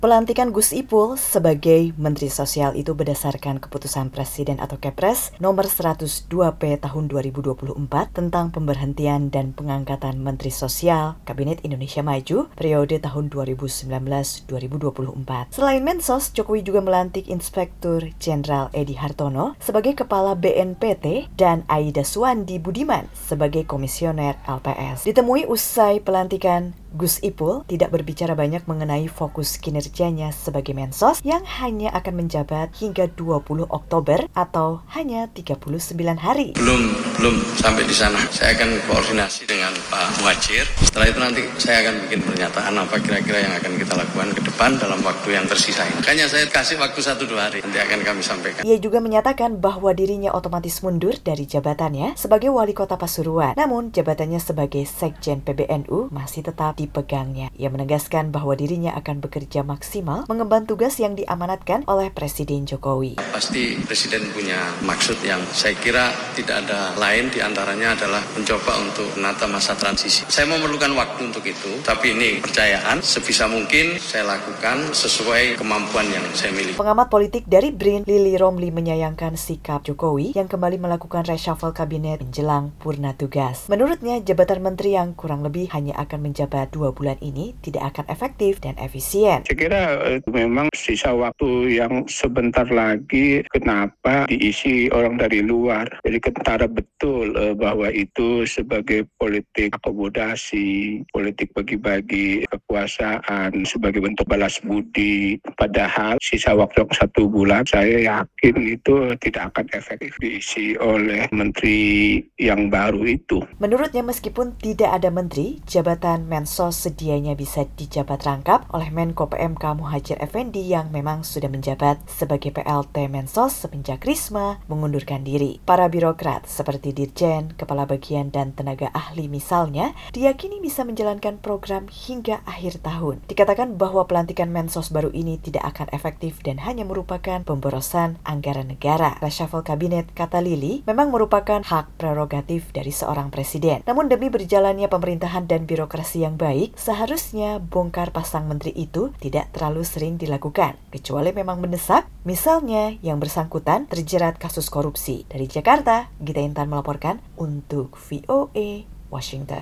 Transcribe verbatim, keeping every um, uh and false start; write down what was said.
Pelantikan Gus Ipul sebagai Menteri Sosial itu berdasarkan keputusan Presiden atau Kepres nomor seratus dua P tahun dua ribu dua puluh empat tentang pemberhentian dan pengangkatan Menteri Sosial Kabinet Indonesia Maju periode tahun dua ribu sembilan belas dua ribu dua puluh empat. Selain Mensos, Jokowi juga melantik Inspektur Jenderal Edi Hartono sebagai Kepala B N P T dan Aida Suwandi Budiman sebagai Komisioner L P S. Ditemui usai pelantikan, Gus Ipul tidak berbicara banyak mengenai fokus kinerjanya sebagai Mensos yang hanya akan menjabat hingga dua puluh Oktober atau hanya tiga puluh sembilan hari. Belum, belum sampai di sana. Saya akan koordinasi dengan Pak Muhadjir. Setelah itu nanti saya akan bikin pernyataan apa kira-kira yang akan kita lakukan ke depan dalam waktu yang tersisa ini. Makanya saya kasih waktu satu dua hari, nanti akan kami sampaikan. Ia juga menyatakan bahwa dirinya otomatis mundur dari jabatannya sebagai Wali Kota Pasuruan. Namun jabatannya sebagai Sekjen P B N U masih tetap dipegangnya. Ia menegaskan bahwa dirinya akan bekerja maksimal mengemban tugas yang diamanatkan oleh Presiden Jokowi. Pasti Presiden punya maksud yang saya kira tidak ada lain diantaranya adalah mencoba untuk menata masa transisi. Saya memerlukan waktu untuk itu, tapi ini kepercayaan sebisa mungkin saya lakukan sesuai kemampuan yang saya miliki. Pengamat politik dari B R I N, Lili Romli, menyayangkan sikap Jokowi yang kembali melakukan reshuffle kabinet menjelang purna tugas. Menurutnya, jabatan menteri yang kurang lebih hanya akan menjabat dua bulan ini tidak akan efektif dan efisien. Saya kira itu memang sisa waktu yang sebentar lagi, kenapa diisi orang dari luar. Jadi kentara betul eh, bahwa itu sebagai politik akomodasi, politik bagi-bagi kekuasaan sebagai bentuk balas budi. Padahal sisa waktu yang satu bulan, saya yakin itu tidak akan efektif diisi oleh menteri yang baru itu. Menurutnya, meskipun tidak ada menteri, jabatan Mensos sedianya bisa dijabat rangkap oleh Menko P M K Muhadjir Effendi yang memang sudah menjabat sebagai P L T Mensos semenjak Risma mengundurkan diri. Para birokrat seperti Dirjen, Kepala Bagian dan tenaga ahli misalnya diyakini bisa menjalankan program hingga akhir tahun. Dikatakan bahwa pelantikan Mensos baru ini tidak akan efektif dan hanya merupakan pemborosan anggaran negara. Reshuffle kabinet, kata Lili, memang merupakan hak prerogatif dari seorang presiden. Namun demi berjalannya pemerintahan dan birokrasi yang baik, seharusnya bongkar pasang menteri itu tidak terlalu sering dilakukan, kecuali memang mendesak, misalnya yang bersangkutan terjerat kasus korupsi. Dari Jakarta, Gita Intan melaporkan untuk V O A Washington.